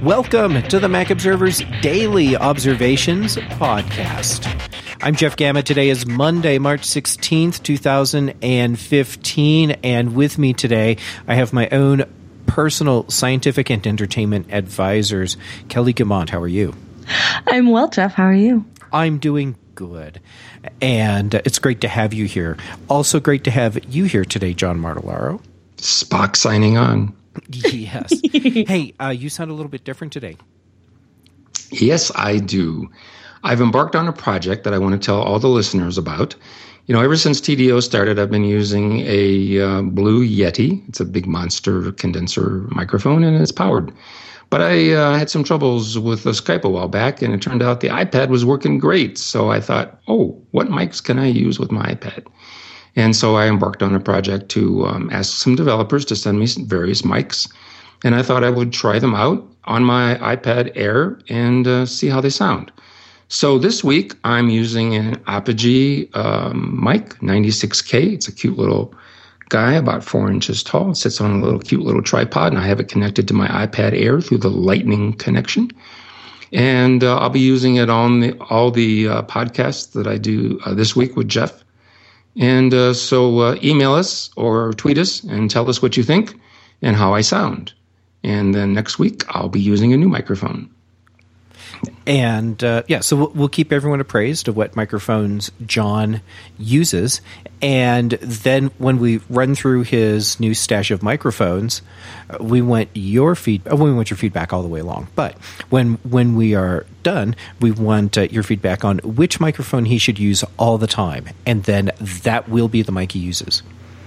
Welcome to the Mac Observer's Daily Observations Podcast. I'm Jeff Gamma. Today is Monday, March 16th, 2015, and with me today, I have my own personal scientific and entertainment advisors. Kelly Guimont, how are you? I'm well, Jeff. How are you? I'm doing good, and it's great to have you here. Also great to have you here today, John Martellaro. Spock signing on. Yes. Hey, you sound a little bit different today. Yes, I do. I've embarked on a project that I want to tell all the listeners about. You know, ever since TDO started, I've been using a Blue Yeti. It's a big monster condenser microphone, and it's powered. But I had some troubles with the Skype a while back, and it turned out the iPad was working great. So I thought, what mics can I use with my iPad? And so I embarked on a project to ask some developers to send me various mics. And I thought I would try them out on my iPad Air and see how they sound. So this week, I'm using an Apogee mic, 96K. It's a cute little guy, about 4 inches tall. It sits on a little cute little tripod, and I have it connected to my iPad Air through the Lightning connection. And I'll be using it on all the podcasts that I do this week with Jeff. And so email us or tweet us and tell us what you think and how I sound. And then next week, I'll be using a new microphone. And so we'll keep everyone appraised of what microphones John uses. And then when we run through his new stash of microphones, we want your feedback all the way along. But when we are done, we want your feedback on which microphone he should use all the time. And then that will be the mic he uses.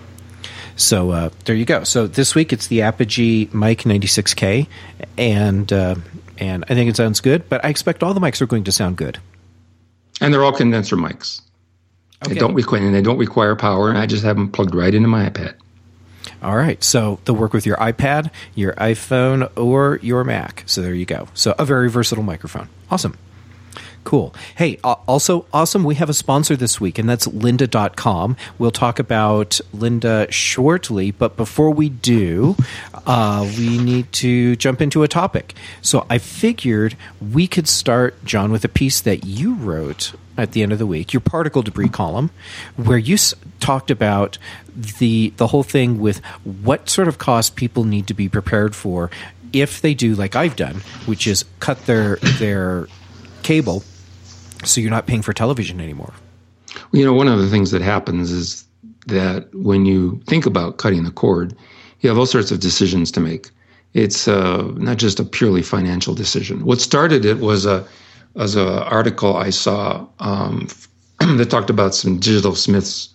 So there you go. So this week it's the Apogee Mic 96K, and I think it sounds good, but I expect all the mics are going to sound good. And they're all condenser mics. Okay. They don't require power, and I just have them plugged right into my iPad. All right. So they'll work with your iPad, your iPhone, or your Mac. So there you go. So a very versatile microphone. Awesome. Cool. Hey, also awesome. We have a sponsor this week, and that's lynda.com. We'll talk about Lynda shortly, but before we do, we need to jump into a topic. So I figured we could start, John, with a piece that you wrote at the end of the week, your particle debris column, where you talked about the whole thing with what sort of costs people need to be prepared for if they do like I've done, which is cut their cable so you're not paying for television anymore. Well, you know, one of the things that happens is that when you think about cutting the cord, you have all sorts of decisions to make. It's not just a purely financial decision. What started it was an article I saw that talked about some Digital Smiths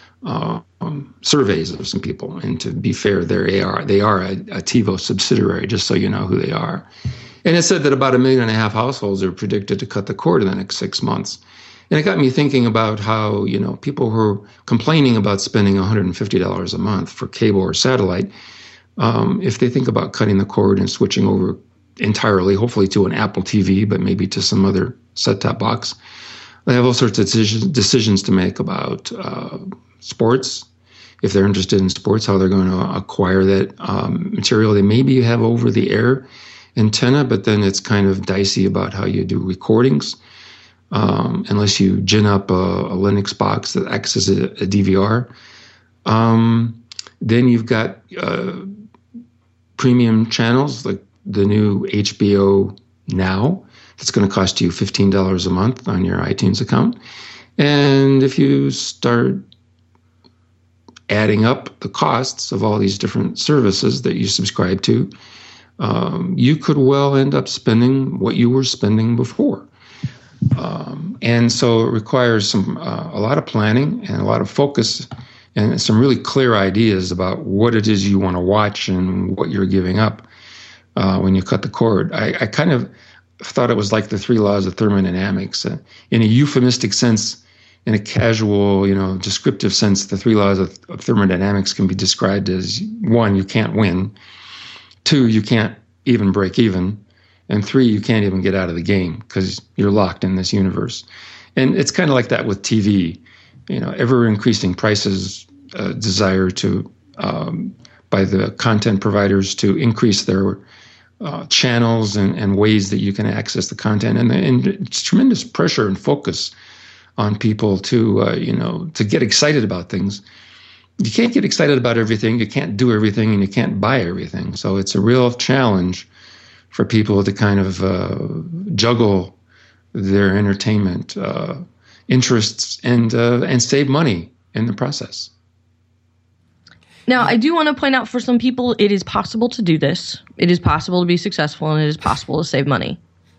surveys of some people. And to be fair, they are a TiVo subsidiary, just so you know who they are. And it said that about 1.5 million households are predicted to cut the cord in the next 6 months. And it got me thinking about how, you know, people who are complaining about spending $150 a month for cable or satellite, if they think about cutting the cord and switching over entirely, hopefully to an Apple TV, but maybe to some other set-top box, they have all sorts of decisions to make about sports. If they're interested in sports, how they're going to acquire that material. They maybe have over-the-air antenna, but then it's kind of dicey about how you do recordings, unless you gin up a Linux box that acts as a DVR. Then you've got premium channels like the new HBO Now. That's going to cost you $15 a month on your iTunes account. And if you start adding up the costs of all these different services that you subscribe to, you could well end up spending what you were spending before. And so it requires a lot of planning and a lot of focus and some really clear ideas about what it is you want to watch and what you're giving up when you cut the cord. I kind of thought it was like the 3 laws of thermodynamics. In a euphemistic sense, in a casual, descriptive sense, the 3 laws of thermodynamics can be described as 1, you can't win. 2, you can't even break even. And 3, you can't even get out of the game because you're locked in this universe. And it's kind of like that with TV. Ever increasing prices, desire to by the content providers to increase their channels and ways that you can access the content, and it's tremendous pressure and focus on people to get excited about things. You can't get excited about everything, you can't do everything, and you can't buy everything. So it's a real challenge for people to kind of juggle their entertainment interests and save money in the process. Now, I do want to point out, for some people, it is possible to do this. It is possible to be successful, and it is possible to save money.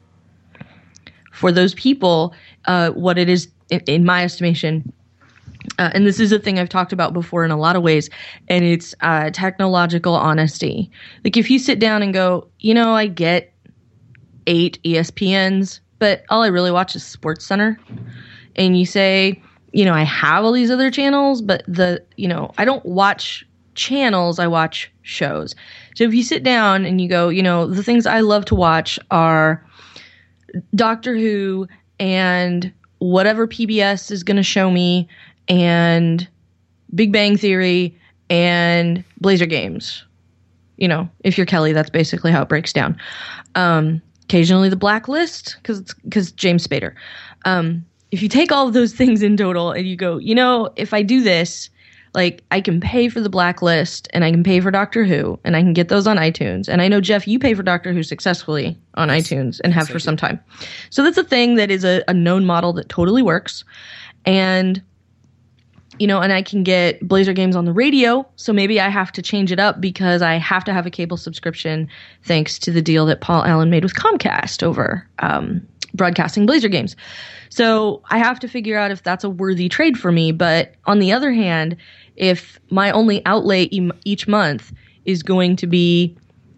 For those people, what it is, in my estimation, and this is a thing I've talked about before in a lot of ways, and it's technological honesty. Like, if you sit down and go, I get 8 ESPNs, but all I really watch is SportsCenter, and you say, I have all these other channels, but I don't watch channels, I watch shows. So if you sit down and you go, the things I love to watch are Doctor Who and whatever PBS is going to show me, and Big Bang Theory and Blazer Games. If you're Kelly, that's basically how it breaks down. Occasionally The Blacklist, because James Spader. If you take all of those things in total and you go, if I do this, like, I can pay for The Blacklist and I can pay for Doctor Who and I can get those on iTunes. And I know, Jeff, you pay for Doctor Who successfully on iTunes and have for some time. So that's a thing that is a known model that totally works. And, and I can get Blazer Games on the radio. So maybe I have to change it up because I have to have a cable subscription thanks to the deal that Paul Allen made with Comcast over broadcasting Blazer Games. So I have to figure out if that's a worthy trade for me. But on the other hand, if my only outlay each month is going to be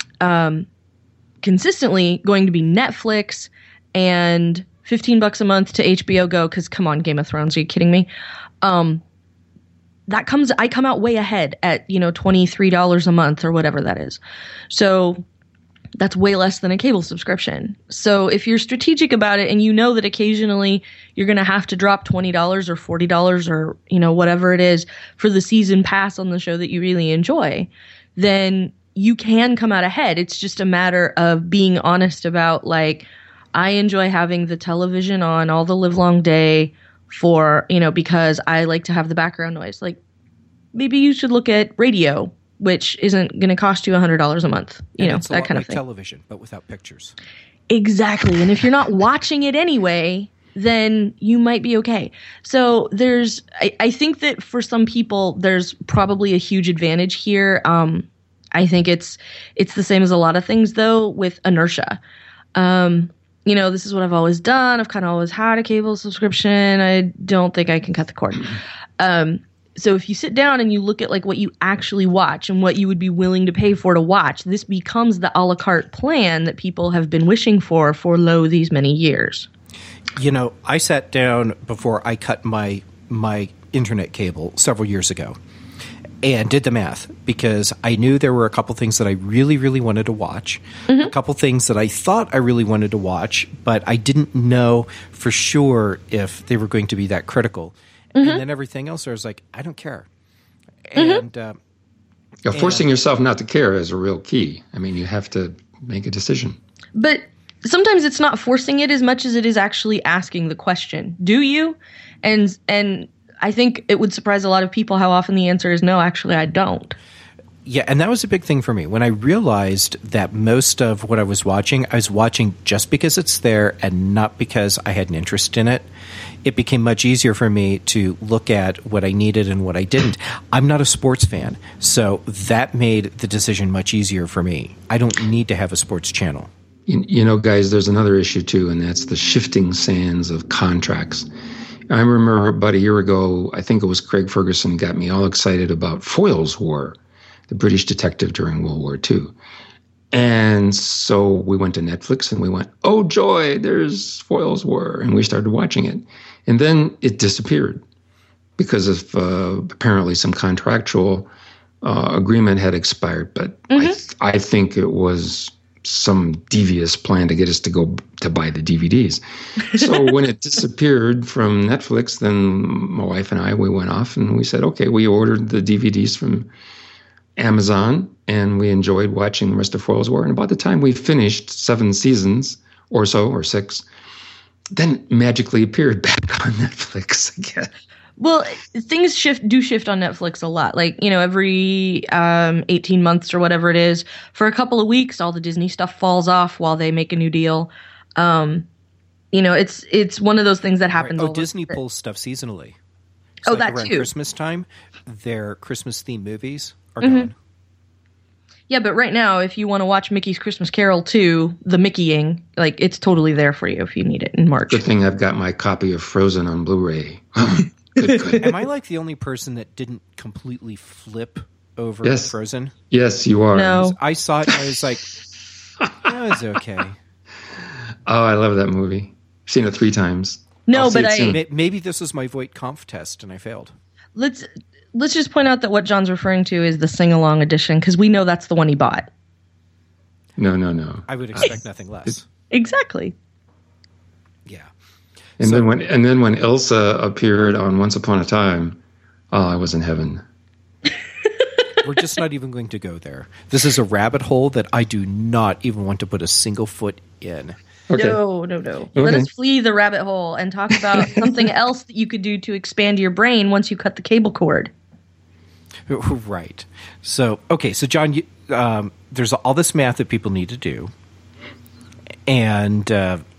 consistently going to be Netflix and $15 a month to HBO Go, because come on, Game of Thrones, are you kidding me? I come out way ahead at, $23 a month or whatever that is. So that's way less than a cable subscription. So if you're strategic about it and you know that occasionally you're going to have to drop $20 or $40 or, whatever it is for the season pass on the show that you really enjoy, then you can come out ahead. It's just a matter of being honest about, like, I enjoy having the television on all the livelong day for, because I like to have the background noise. Like, maybe you should look at radio, which isn't going to cost you $100 a month, that kind of thing. Television, but without pictures. Exactly. And if you're not watching it anyway, then you might be okay. So I think that for some people, there's probably a huge advantage here. I think it's the same as a lot of things, though, with inertia. This is what I've always done. I've kind of always had a cable subscription. I don't think I can cut the cord. So if you sit down and you look at, like, what you actually watch and what you would be willing to pay for to watch, this becomes the a la carte plan that people have been wishing for these many years. I sat down before I cut my internet cable several years ago and did the math, because I knew there were a couple things that I really, really wanted to watch, a couple things that I thought I really wanted to watch, but I didn't know for sure if they were going to be that critical. And then everything else, I was like, I don't care. And forcing yourself not to care is a real key. I mean, you have to make a decision. But sometimes it's not forcing it as much as it is actually asking the question, do you? And I think it would surprise a lot of people how often the answer is no, actually, I don't. Yeah, and that was a big thing for me. When I realized that most of what I was watching just because it's there and not because I had an interest in it, it became much easier for me to look at what I needed and what I didn't. I'm not a sports fan, so that made the decision much easier for me. I don't need to have a sports channel. Guys, there's another issue too, and that's the shifting sands of contracts. I remember about a year ago, I think it was Craig Ferguson got me all excited about Foyle's War, the British detective during World War II. And so we went to Netflix and we went, oh joy, there's Foyle's War. And we started watching it. And then it disappeared because of apparently some contractual agreement had expired. But I think it was some devious plan to get us to go to buy the DVDs. So when it disappeared from Netflix, then my wife and I, we went off and we said, okay, we ordered the DVDs from Amazon, and we enjoyed watching the rest of Foyle's War. And about the time we finished 7 seasons or so, or 6, then it magically appeared back on Netflix again. Well, things shift on Netflix a lot. Like, every 18 months or whatever it is, for a couple of weeks, all the Disney stuff falls off while they make a new deal. It's one of those things that happens. Right. Oh, Disney pulls stuff seasonally. So like that around too. Christmas time, their Christmas themed movies are gone. Yeah, but right now, if you want to watch Mickey's Christmas Carol 2, the Mickeying, it's totally there for you if you need it in March. Good thing I've got my copy of Frozen on Blu-ray. Good. Am I like the only person that didn't completely flip over Frozen? Yes, you are. No. I saw it and I was like, that was okay. Oh, I love that movie. I've seen it 3 times. No, but maybe this was my Voight-Kampf test and I failed. Let's just point out that what John's referring to is the sing-along edition, because we know that's the one he bought. No. I would expect nothing less. Exactly. Yeah. And then when Elsa appeared on Once Upon a Time, I was in heaven. We're just not even going to go there. This is a rabbit hole that I do not even want to put a single foot in. Okay. No. Let us flee the rabbit hole and talk about something else that you could do to expand your brain once you cut the cable cord. Right. So, so John, there's all this math that people need to do, and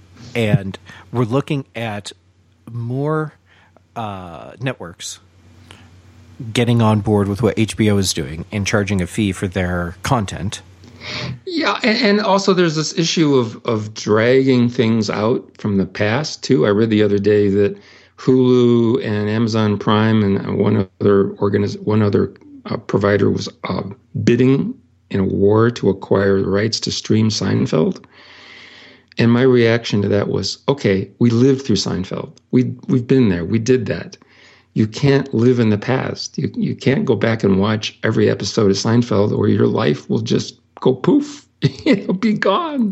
we're looking at more networks getting on board with what HBO is doing and charging a fee for their content. Yeah, and also there's this issue of dragging things out from the past too. I read the other day that Hulu and Amazon Prime and one other provider was bidding in a war to acquire the rights to stream Seinfeld. And my reaction to that was, okay, we lived through Seinfeld. We've been there. We did that. You can't live in the past. You can't go back and watch every episode of Seinfeld, or your life will just go poof. It'll be gone.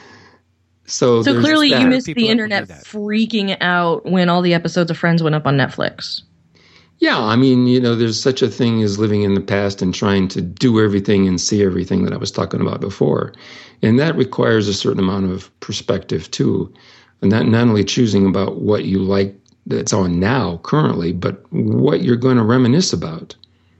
So clearly you missed the internet freaking out when all the episodes of Friends went up on Netflix. Yeah, I mean, there's such a thing as living in the past and trying to do everything and see everything that I was talking about before. And that requires a certain amount of perspective, too. And not only choosing about what you like that's on now, currently, but what you're going to reminisce about.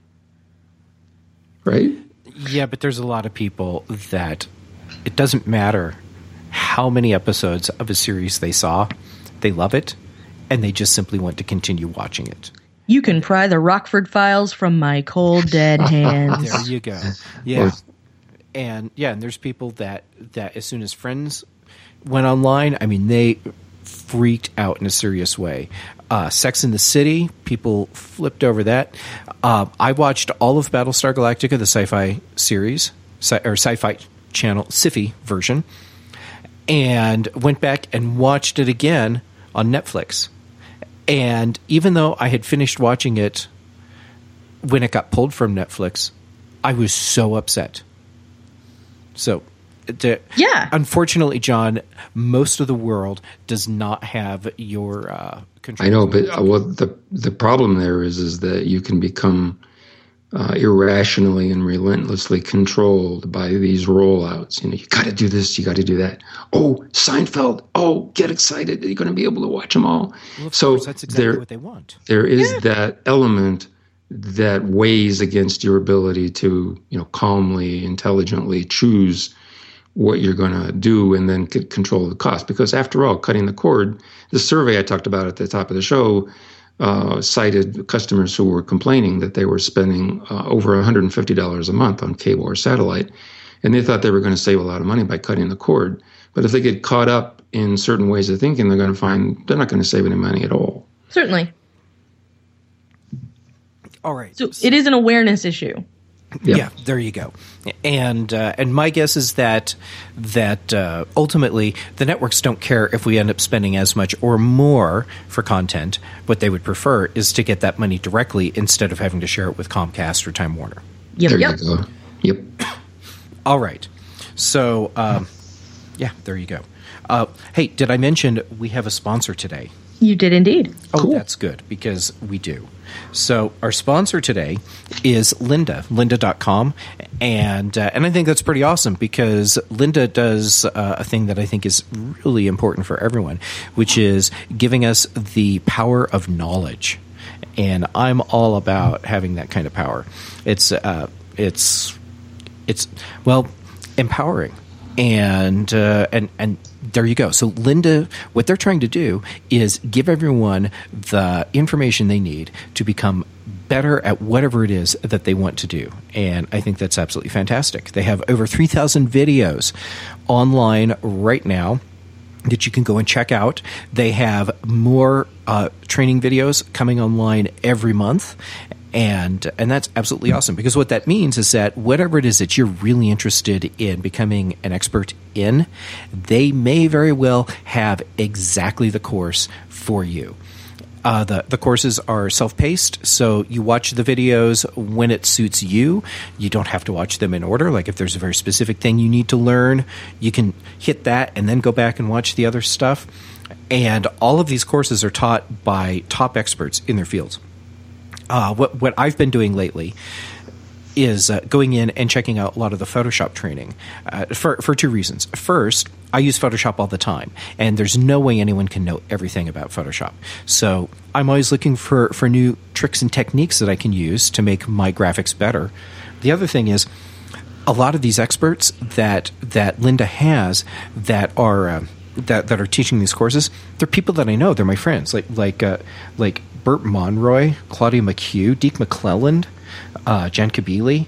Right? Yeah, but there's a lot of people that it doesn't matter how many episodes of a series they saw, they love it, and they just simply want to continue watching it. You can pry the Rockford Files from my cold, dead hands. There you go. Yeah. And there's people that as soon as Friends went online, I mean, they freaked out in a serious way. Sex and the City, people flipped over that. I watched all of Battlestar Galactica, the sci-fi series, or sci-fi channel, sci-fi version, and went back and watched it again on Netflix. And even though I had finished watching it when it got pulled from Netflix, I was so upset. So, unfortunately, John, most of the world does not have your control. I know, but the problem there is that you can become irrationally and relentlessly controlled by these rollouts. You got to do this, you got to do that. Oh, Seinfeld! Oh, get excited! You're going to be able to watch them all. Well, of course, that's exactly what they want. There is that element that weighs against your ability to, calmly, intelligently choose what you're going to do and then control the cost. Because after all, cutting the cord, the survey I talked about at the top of the show cited customers who were complaining that they were spending over $150 a month on cable or satellite, and they thought they were going to save a lot of money by cutting the cord. But if they get caught up in certain ways of thinking, they're going to find they're not going to save any money at all. Certainly. All right. So it is an awareness issue. Yeah, there you go. And my guess is that ultimately the networks don't care if we end up spending as much or more for content. What they would prefer is to get that money directly instead of having to share it with Comcast or Time Warner. Yep. There you go. Yep. All right. So, there you go. Hey, did I mention we have a sponsor today? You did indeed. Oh, Cool. That's good, because we do. So our sponsor today is Lynda, lynda.com. And I think that's pretty awesome, because Lynda does a thing that I think is really important for everyone, which is giving us the power of knowledge. And I'm all about having that kind of power. It's empowering. And there you go. So Lynda, what they're trying to do is give everyone the information they need to become better at whatever it is that they want to do. And I think that's absolutely fantastic. They have over 3,000 videos online right now that you can go and check out. They have more training videos coming online every month. And that's absolutely awesome, because what that means is that whatever it is that you're really interested in becoming an expert in, they may very well have exactly the course for you. The courses are self-paced, so you watch the videos when it suits you. You don't have to watch them in order. Like if there's a very specific thing you need to learn, you can hit that and then go back and watch the other stuff. And all of these courses are taught by top experts in their fields. What I've been doing lately is going in and checking out a lot of the Photoshop training for two reasons. First, I use Photoshop all the time, and there's no way anyone can know everything about Photoshop. So I'm always looking for new tricks and techniques that I can use to make my graphics better. The other thing is, a lot of these experts that Lynda has that are teaching these courses, they're people that I know. They're my friends, like Bert Monroy, Claudia McHugh, Deke McClelland, Jan Kabili,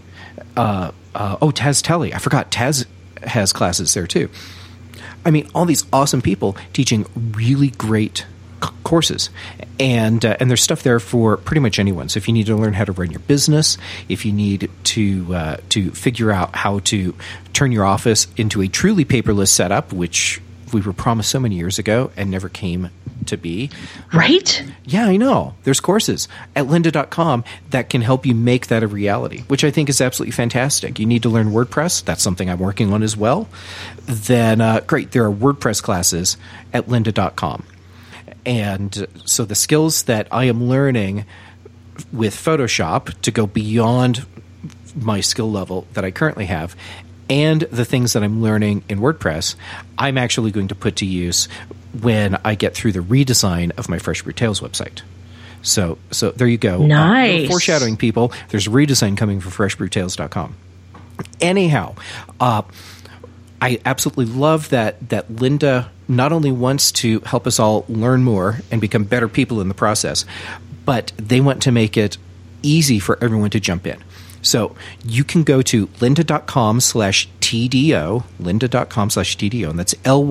Taz Telly. I forgot Taz has classes there too. I mean, all these awesome people teaching really great courses, and there's stuff there for pretty much anyone. So if you need to learn how to run your business, if you need to figure out how to turn your office into a truly paperless setup, which we were promised so many years ago and never came to be. Right? Yeah, I know. There's courses at lynda.com that can help you make that a reality, which I think is absolutely fantastic. You need to learn WordPress. That's something I'm working on as well. Then, great, there are WordPress classes at lynda.com. And so the skills that I am learning with Photoshop to go beyond my skill level that I currently have, and the things that I'm learning in WordPress, I'm actually going to put to use when I get through the redesign of my Fresh Brew Tales website. So there you go. Nice. Foreshadowing, people. There's a redesign coming for freshbrewtales.com. Anyhow, I absolutely love that Lynda not only wants to help us all learn more and become better people in the process, but they want to make it easy for everyone to jump in. So you can go to lynda.com/TDO, lynda.com/TDO, and that's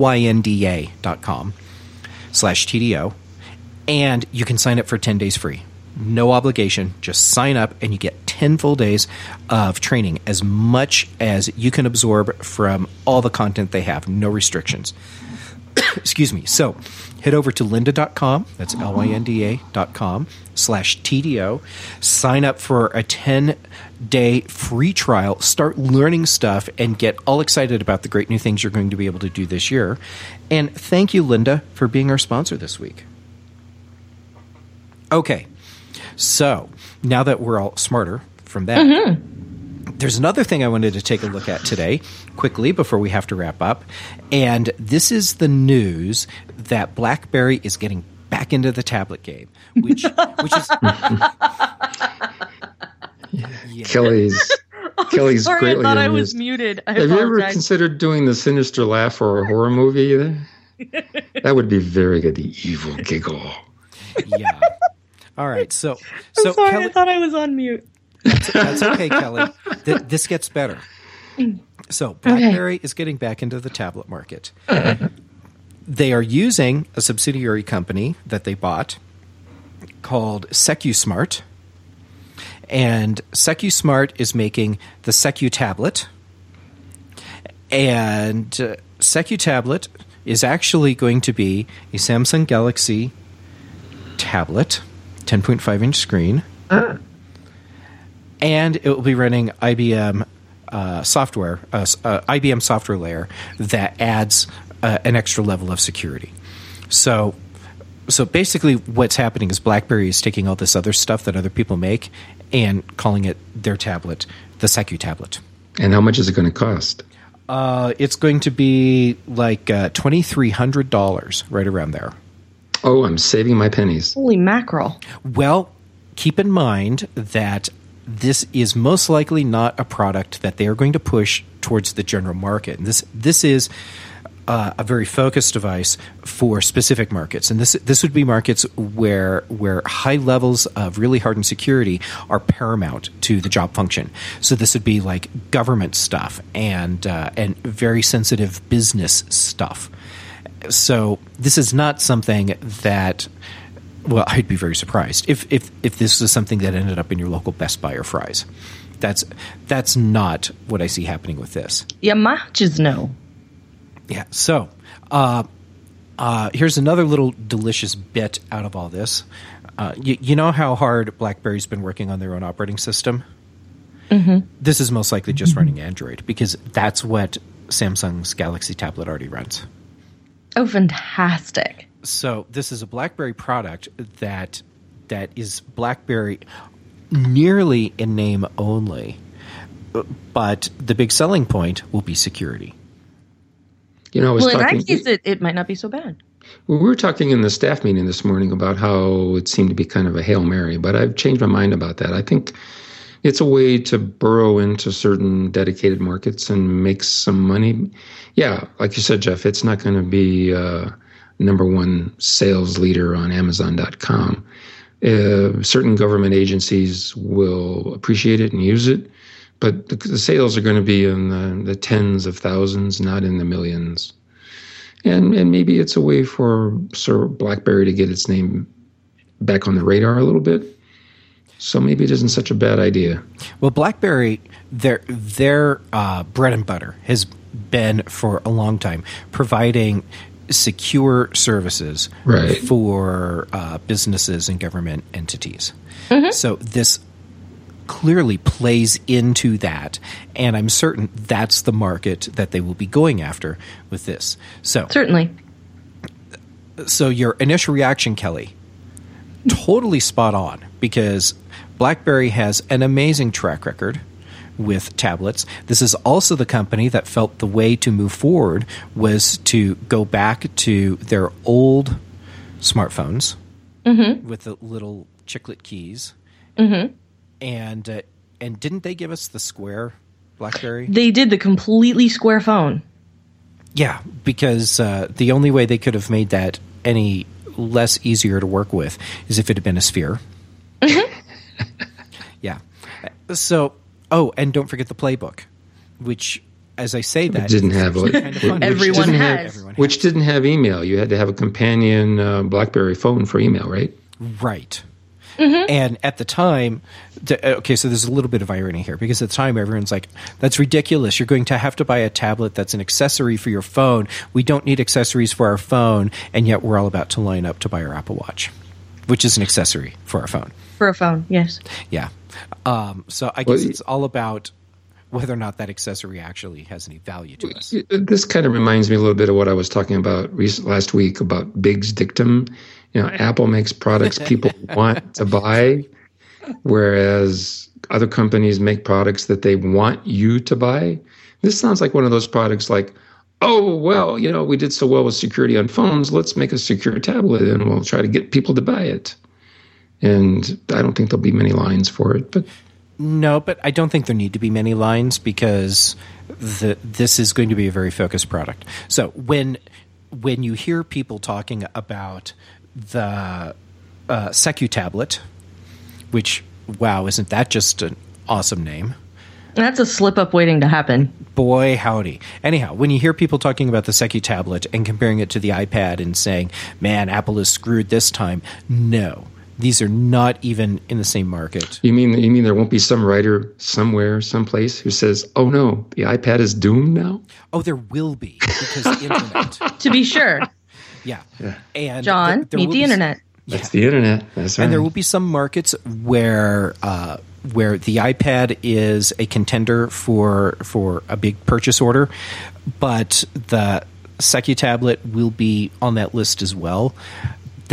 lynda.com/TDO, and you can sign up for 10 days free. No obligation. Just sign up and you get 10 full days of training, as much as you can absorb from all the content they have. No restrictions. Excuse me. So head over to lynda.com. That's lynda.com/TDO. Sign up for a 10-day free trial. Start learning stuff and get all excited about the great new things you're going to be able to do this year. And thank you, Lynda, for being our sponsor this week. Okay. So now that we're all smarter from that, there's another thing I wanted to take a look at today, quickly, before we have to wrap up. And this is the news that BlackBerry is getting back into the tablet game, which is Kelly's Sorry, greatly I thought I amused. was muted. I Have you ever apologize. considered doing the sinister laugh for a horror movie? That would be very good. The evil giggle. yeah. All right. So I'm sorry, Kelly, I thought I was on mute. that's okay, Kelly. This gets better. So BlackBerry is getting back into the tablet market. They are using a subsidiary company that they bought called SecuSmart. And SecuSmart is making the Secu tablet. And Secu tablet is actually going to be a Samsung Galaxy tablet, 10.5-inch screen. And it will be running IBM software, IBM software layer that adds an extra level of security. So So basically what's happening is BlackBerry is taking all this other stuff that other people make and calling it their tablet, the Secu tablet. And how much is it going to cost? It's going to be like $2,300, right around there. Oh, I'm saving my pennies. Holy mackerel. Well, keep in mind that this is most likely not a product that they are going to push towards the general market. And this is a very focused device for specific markets, and this would be markets where high levels of really hardened security are paramount to the job function. So this would be like government stuff and very sensitive business stuff. So this is not something that, well, I'd be very surprised if this is something that ended up in your local Best Buy or Fry's. That's not what I see happening with this. Yeah, matches no. Yeah. So here's another little delicious bit out of all this. You know how hard BlackBerry's been working on their own operating system? Mm-hmm. This is most likely just running Android because that's what Samsung's Galaxy tablet already runs. Oh, fantastic. So this is a BlackBerry product that is BlackBerry nearly in name only, but the big selling point will be security. You know, in that case, it might not be so bad. Well, we were talking in the staff meeting this morning about how it seemed to be kind of a Hail Mary, but I've changed my mind about that. I think it's a way to burrow into certain dedicated markets and make some money. Yeah, like you said, Jeff, it's not going to be number one sales leader on Amazon.com. Certain government agencies will appreciate it and use it, but the sales are going to be in the tens of thousands, not in the millions. And maybe it's a way for Sir BlackBerry to get its name back on the radar a little bit. So maybe it isn't such a bad idea. Well, BlackBerry, their bread and butter has been for a long time providing secure services for businesses and government entities. Mm-hmm. So this clearly plays into that, and I'm certain that's the market that they will be going after with this. So certainly. So your initial reaction, Kelly, totally spot on, because BlackBerry has an amazing track record with tablets. This is also the company that felt the way to move forward was to go back to their old smartphones with the little chiclet keys. Mm-hmm. And didn't they give us the square BlackBerry? They did, the completely square phone. Yeah, because the only way they could have made that any less easier to work with is if it had been a sphere. Mm-hmm. Yeah. So, and don't forget the Playbook, which, as I say that, didn't have everyone has. Which didn't have email. You had to have a companion BlackBerry phone for email, right? Right. Mm-hmm. And at the time, so there's a little bit of irony here, because at the time everyone's like, that's ridiculous. You're going to have to buy a tablet that's an accessory for your phone. We don't need accessories for our phone, and yet we're all about to line up to buy our Apple Watch, which is an accessory for our phone. For a phone, yes. Yeah. So I guess it's all about whether or not that accessory actually has any value to us. This kind of reminds me a little bit of what I was talking about last week about Big's dictum. You know, Apple makes products people want to buy, whereas other companies make products that they want you to buy. This sounds like one of those products like, oh, well, you know, we did so well with security on phones. Let's make a secure tablet and we'll try to get people to buy it. And I don't think there'll be many lines for it. No, but I don't think there need to be many lines, because this is going to be a very focused product. So when you hear people talking about the Secu tablet, which, wow, isn't that just an awesome name? That's a slip-up waiting to happen. Boy, howdy. Anyhow, when you hear people talking about the Secu tablet and comparing it to the iPad and saying, man, Apple is screwed this time, no. These are not even in the same market. You mean there won't be some writer somewhere, someplace, who says, oh no, the iPad is doomed now? Oh, there will be, because the internet. To be sure. Yeah. And John, meet the internet. That's the internet. That's right. And there will be some markets where the iPad is a contender for a big purchase order, but the Secu tablet will be on that list as well.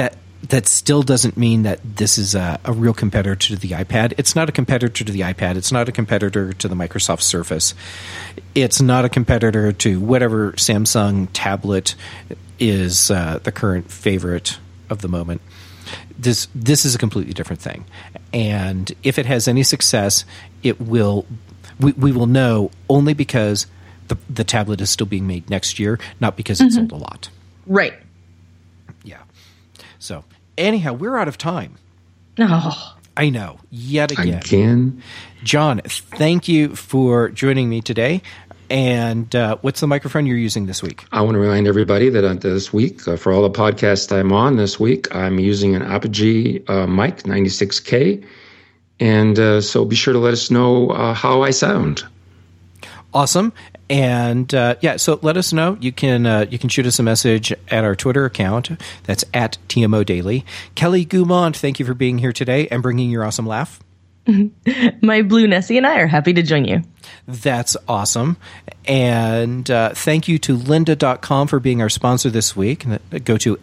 that still doesn't mean that this is a real competitor to the iPad. It's not a competitor to the iPad. It's not a competitor to the Microsoft Surface. It's not a competitor to whatever Samsung tablet is the current favorite of the moment. This is a completely different thing. And if it has any success, we will know only because the tablet is still being made next year, not because it sold a lot. Right. Yeah. So anyhow, we're out of time. Oh. I know. Yet again. Again. John, thank you for joining me today. And what's the microphone you're using this week? I want to remind everybody that this week, for all the podcasts I'm on this week, I'm using an Apogee mic 96K. And so be sure to let us know how I sound. Awesome. And so let us know. You can shoot us a message at our Twitter account. That's at TMO Daily. Kelly Goumont, thank you for being here today and bringing your awesome laugh. My Blue Nessie and I are happy to join you. That's awesome. And thank you to lynda.com for being our sponsor this week. Go to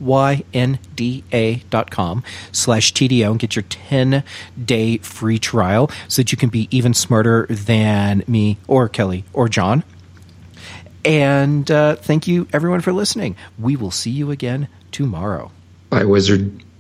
lynda.com/TDO and get your 10-day free trial so that you can be even smarter than me or Kelly or John. And thank you, everyone, for listening. We will see you again tomorrow. Bye, Wizard.